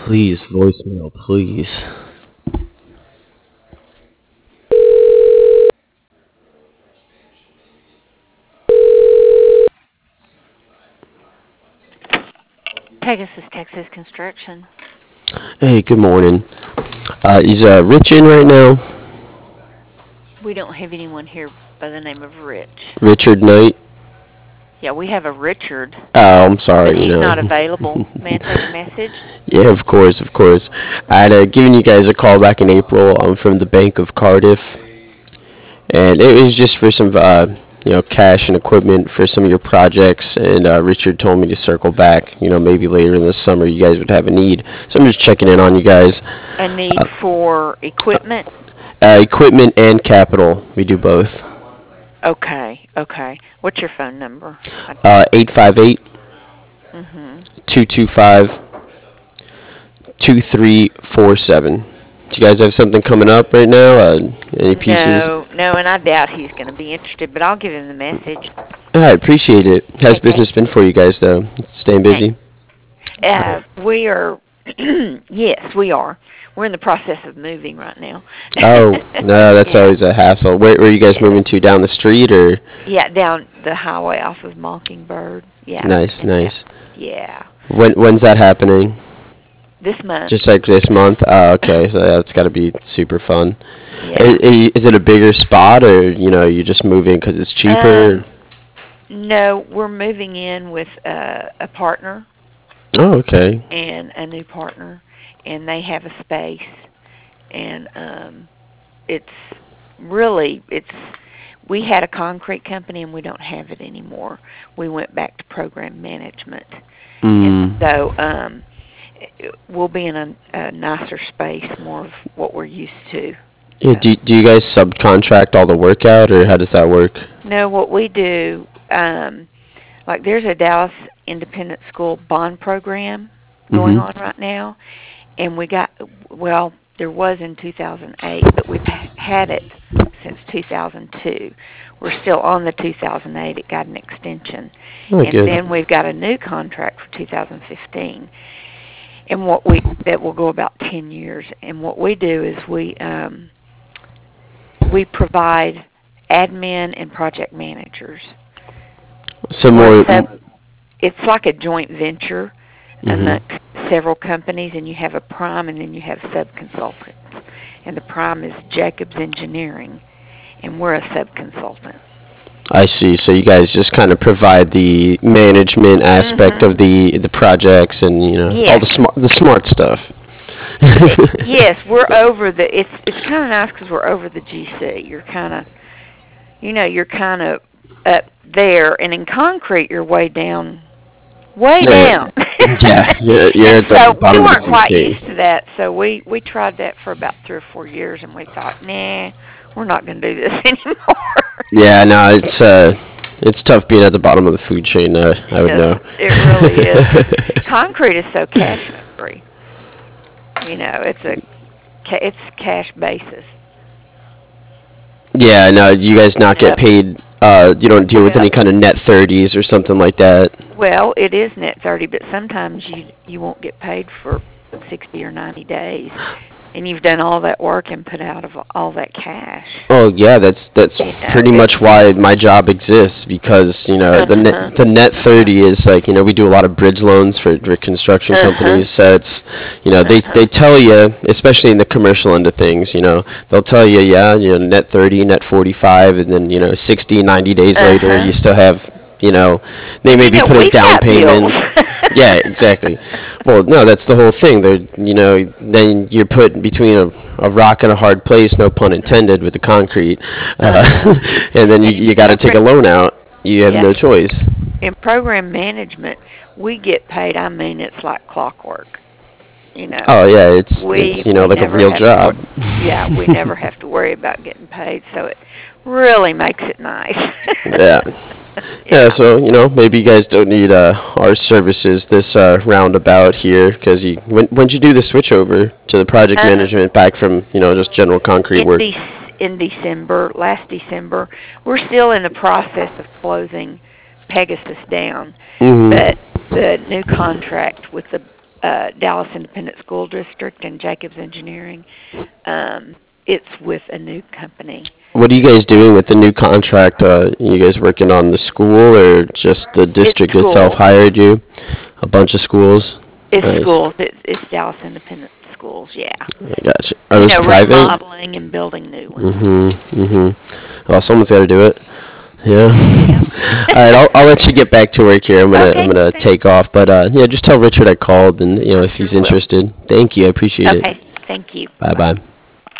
Please, voicemail, please. Pegasus, Texas Construction. Hey, good morning. Is Rich in right now? We don't have anyone here by the name of Rich. Richard Knight? Yeah, we have a Richard, Oh, I'm but sorry, he's not available. May I take a message? Yeah, of course, of course. I had given you guys a call back in April. I'm from the Bank of Cardiff, and it was just for some, cash and equipment for some of your projects. And Richard told me to circle back. Maybe later in the summer you guys would have a need. So I'm just checking in on you guys. A need Uh, for equipment? Equipment and capital. We do both. Okay, okay. What's your phone number? 858 Mm-hmm. 225 2347. Do you guys have something coming up right now? Any pieces? No, no, and I doubt he's going to be interested, but I'll give him the message. I appreciate it. How's Okay, thank business been you. for you guys, though? Staying Thanks. busy? We are, yes, we are. We're in the process of moving right now. Oh, no, that's Yeah, always a hassle. Where are you guys yeah. moving to? Down the street or? Yeah, down the highway off of Mockingbird. Yeah, Nice, and nice. yeah, When's that happening? this month. Just like this month? Oh, okay. So that's got to be super fun. Yeah. Is it a bigger spot, or you just moving because it's cheaper? Um, no, we're moving in with a partner Oh, okay. and a new partner, and they have a space, and it's it's. We had a concrete company, and we don't have it anymore. We went back to program management, and Mm. so we'll be in a nicer space, more of what we're used to. Yeah. Do you guys subcontract all the work out, or how does that work? No, what we do, like there's a Dallas Independent School bond program going Mhm. on right now, and well, there was in 2008, but we've had it since 2002. We're still on the 2008. It got an extension, Oh, and good. then we've got a new contract for 2015, and what we that will go about 10 years. And what we do is we provide admin and project managers. Some We're more. a sub. It's like a joint venture Mhm. amongst several companies, and you have a prime, and then you have sub-consultants. And the prime is Jacobs Engineering, and we're a sub-consultant. I see. So you guys just kind of provide the management aspect Mhm. of the projects and all Yes. the smart stuff. Yes, we're over the. It's kind of nice because we're over the GC. You're kind of up there, and in concrete, you're way Yeah, down. yeah, you're And at the so we bottom of the weren't food quite chain. used to that. So we tried that for about 3 or 4 years, and we thought, nah, we're not going to do this anymore. Yeah, no, it's tough being at the bottom of the food chain. I would Yes, know. it really is because concrete is so cash free. It's cash basis. Yeah, no, you guys not get Yep. paid. You don't deal with Well, any kind of net 30s or something like that. well, it is net 30, but sometimes you won't get paid for 60 or 90 days, and you've done all that work and put out of all that cash. Oh yeah, that's pretty It's much why my job exists because the uh-huh. net 30 is like we do a lot of bridge loans for construction Uh-huh. companies. So it's they Uh-huh. tell you, especially in the commercial end of things, they'll tell you, yeah, net 30, net 45, and then 60, 90 days later you Uh-huh. still have they And maybe put a we've down got bills. payment. Yeah, exactly. Well, no, that's the whole thing. Then you're put between a rock and a hard place, no pun intended, with the concrete, Uh-huh. and then you, And you got to take a loan out. You have yeah, no choice. in program management, we get paid. I mean, it's like clockwork. You know, Oh yeah, it's we like a never real have to job. yeah, we never have to worry about getting paid, so it really makes it nice. Yeah. Yeah, Yeah. so maybe you guys don't need our services this roundabout here because when'd you do the switch over to the project Um, management back from just general concrete in work? December, last December, we're still in the process of closing Pegasus down, Hmm. but the new contract with the Dallas Independent School District and Jacobs Engineering. It's with a new company. What are you guys doing with the new contract? You guys working on the school, or just the It's district itself schools. hired you? A bunch of schools? It's Nice. schools. It's Dallas Independent Schools. Yeah. I gotcha. Are those private? Remodeling and building new ones. Well, someone's got to do it. Yeah. Yeah. All right, I'll let you get back to work here. I'm Okay. gonna Thanks. take off, but yeah, just tell Richard I called, and if Sure he's will. interested. Thank you, I appreciate it. Okay. Thank you. Bye Bye. bye.